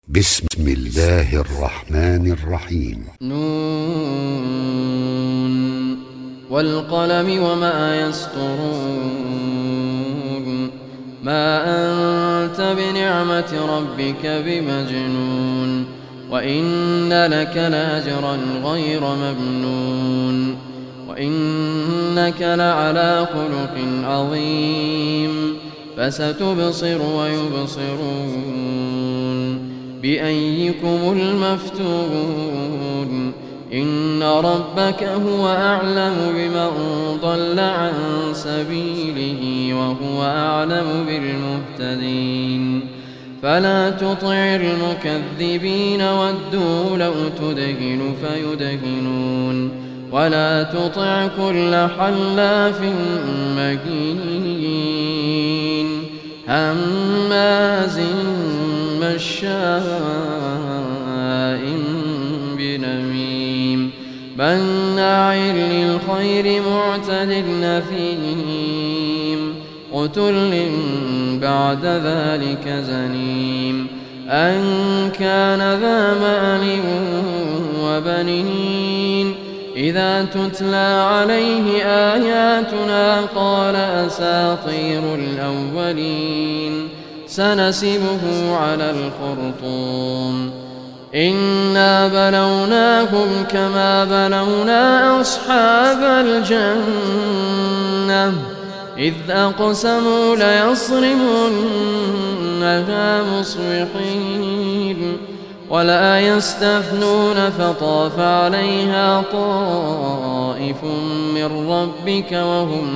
بسم الله الرحمن الرحيم. نون والقلم وما يسطرون. ما أنت بنعمة ربك بمجنون، وإن لك لأجرا غير ممنون، وإنك لعلى خلق عظيم. فستبصر ويبصرون بأيكم المفتون. إن ربك هو أعلم بمن ضل عن سبيله وهو أعلم بالمهتدين. فلا تطع المكذبين ودوا لو تدهن فيدهنون، ولا تطع كل حلاف مهين هماز مشاء بنميم مناع للخير معتد نثيم عتل بعد ذلك زنيم. أن كان ذا مال وبنين إذا تتلى عليه آياتنا قال أساطير الأولين. سنسمه على الخرطوم. إنا بلوناهم كما بلونا أصحاب الجنة إذ أقسموا ليصرمنها مصبحين ولا يستثنون فطاف عليها طائف من ربك وهم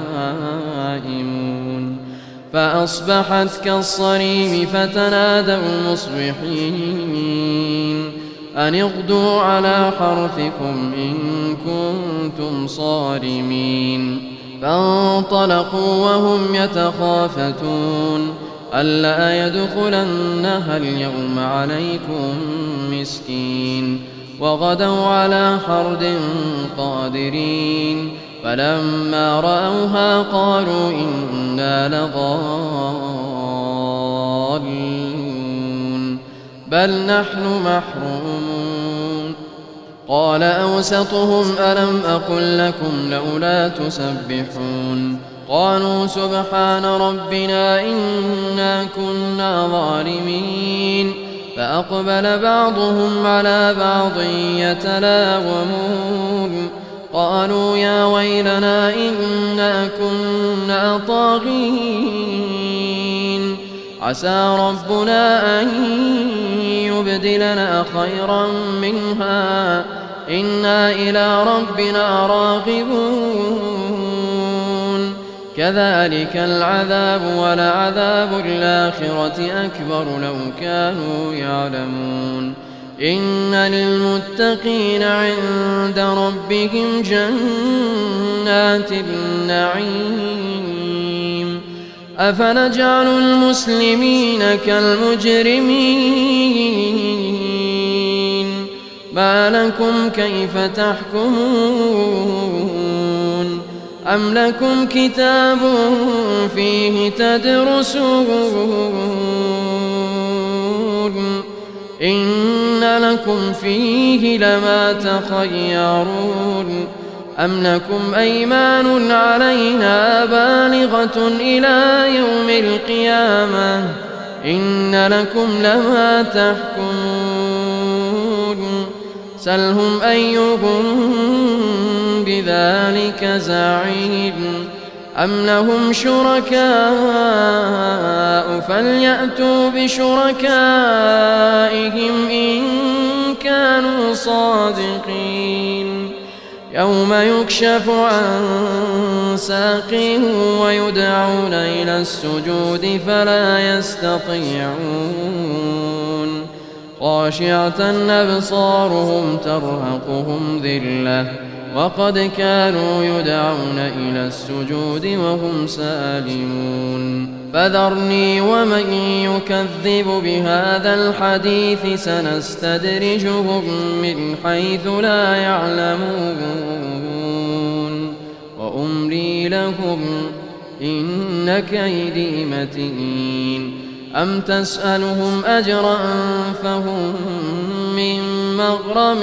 نائمون فأصبحت كالصريم فتنادوا مصبحين أن اغدوا على حرثكم إن كنتم صارمين. فانطلقوا وهم يتخافتون ألا يدخلنها اليوم عليكم مسكين. وغدوا على حرد قادرين فلما رأوها قالوا إنا لضالون بل نحن محرومون. قال أوسطهم ألم أقل لكم لولا تسبحون. قالوا سبحان ربنا إنا كنا ظالمين. فأقبل بعضهم على بعض يتلاومون قالوا يا ويلنا إنا كنا طاغين عسى ربنا أن يبدلنا خيرا منها إنا إلى ربنا راغبون. كذلك العذاب ولعذاب الآخرة أكبر لو كانوا يعلمون. إن للمتقين عند ربهم جنات النعيم. أفنجعل المسلمين كالمجرمين ما لكم كيف تحكمون. أم لكم كتاب فيه تدرسون إن لكم فيه لما تخيرون. أم لكم أيمان علينا بالغة إلى يوم القيامة إن لكم لما تحكمون. سلهم أيهم بذلك زعيم. أم لهم شركاء فليأتوا بشركائهم إن كانوا صادقين. يوم يكشف عن ساق ويدعون إلى السجود فلا يستطيعون خاشعة أبصارهم ترهقهم ذلة وقد كانوا يدعون إلى السجود وهم سالمون. فذرني ومن يكذب بهذا الحديث سنستدرجهم من حيث لا يعلمون وأملي لهم إن كيدي متين. أم تسألهم أجرا فهم من مغرم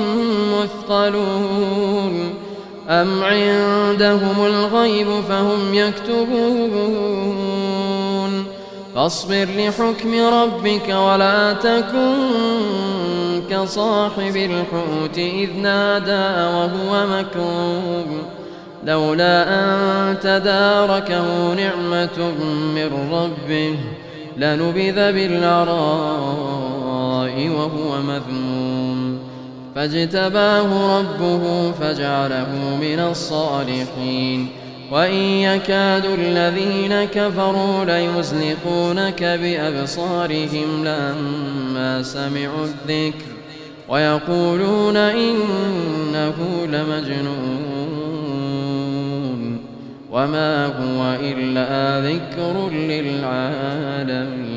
مثقلون أم عندهم الغيب فهم يكتبون فاصبر لحكم ربك ولا تكن كصاحب الحوت إذ نادى وهو مكروب لولا أن تداركه نعمة من ربه لنبذ بالعراء وهو مذموم فاجتباه ربه فجعله من الصالحين وإن يكاد الذين كفروا ليزلقونك بأبصارهم لما سمعوا الذكر ويقولون إنه لمجنون وما هو إلا ذكر للعالمين.